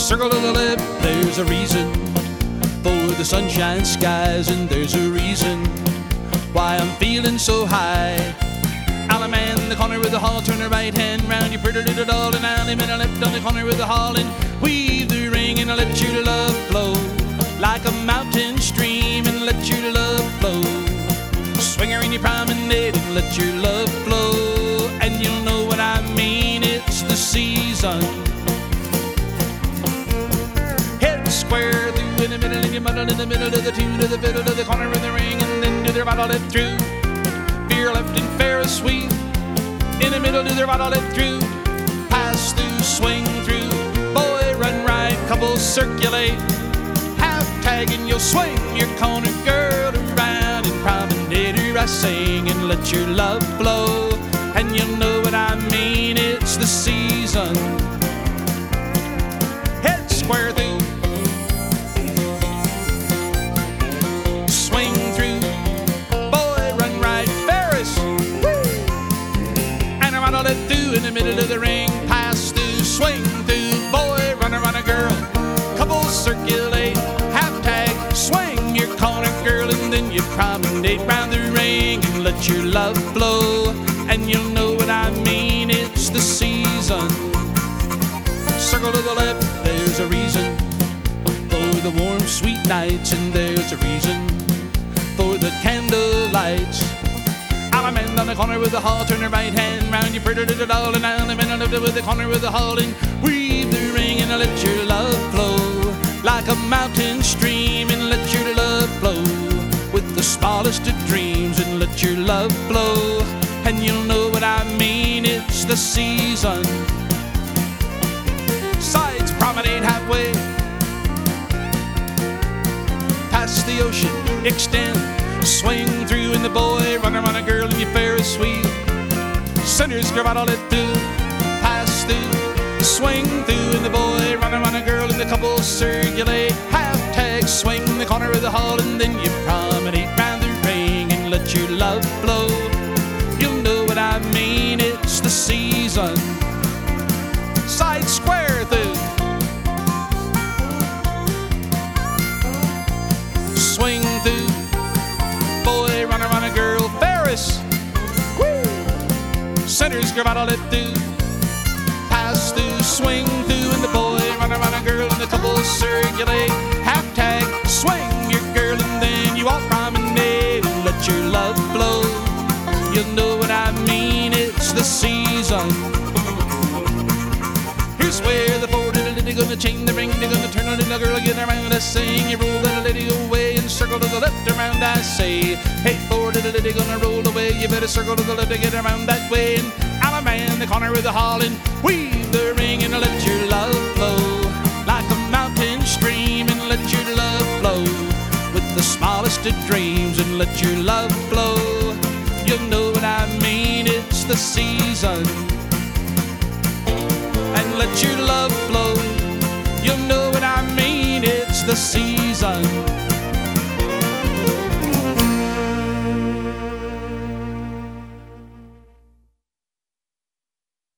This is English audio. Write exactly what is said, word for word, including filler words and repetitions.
Circle to the left, there's a reason for the sunshine skies, and there's a reason why I'm feeling so high. Alley man in the corner with the hall, turn the right hand round, you pretty little doll, and alley man left on the corner with the hall, and weave the ring and let your love flow like a mountain stream, and let your love flow. Swing her in your promenade and let your love flow, and you'll know what I mean, it's the season. Head square through in the middle, and you muddle in the middle of the two, to the fiddle, to the corner of the ring, and then do their bottle it through. Veer left and Ferris sweep, in the middle do their bottle it through. Pass through, swing through, boy run right, couples circulate. Half tag and you'll swing your corner girl around, and promenade her I sing, and let your love flow, and you'll know what I mean, it's the season. Head square through, swing through, boy run right, Ferris, woo! And I rattle it through in the middle of the ring. Pass through, swing through, boy run around a girl, couples circulate. Half tag, swing your corner girl, and then you promenade round the ring, and let your love flow, and you'll know what I mean, it's the season. Circle to the left, there's a reason for the warm sweet nights, and there's a reason for the candle lights. Alley man on the corner with the hall, turn her right hand round, you pretty little doll, and alley man on the with the corner with the hall, and weave the ring and let your love flow like a mountain stream, and let your love flow with the smallest of dreams, and let your love flow, and you'll know what I mean, it's the season. Sides promenade halfway, past the ocean, extend, swing through, and the boy run around a girl in your Ferris wheel. Centers grab out all it through, pass through, swing through, and the boy run around a girl, and the couple circulate. Half tag, swing the corner of the hall, and then you promenade round the ring, and let your love flow. You'll know what I mean, it's the season. Side square through, swing through, boy run around a girl, Ferris, woo! Centers grab out all it through, pass through, swing through, and the boy run around a girl, and the couple circulate. Half tag, swing your girl, and then you all promenade, and let your love flow. You'll know what I mean, it's the season. Here's where the four little lady gonna chain the ring, they're gonna turn on the girl again around, I sing. You roll that lady away and circle to the left around, I say. Hey, four little lady gonna roll away, you better circle to the left to get around that way. And alley man in the corner with the hall, and weave the ring and let your love flow like a mountain stream, and let your love flow with the smallest of dreams, and let your love flow. You'll know what I mean, it's the season. And let your love flow. You'll know what I mean, it's the season.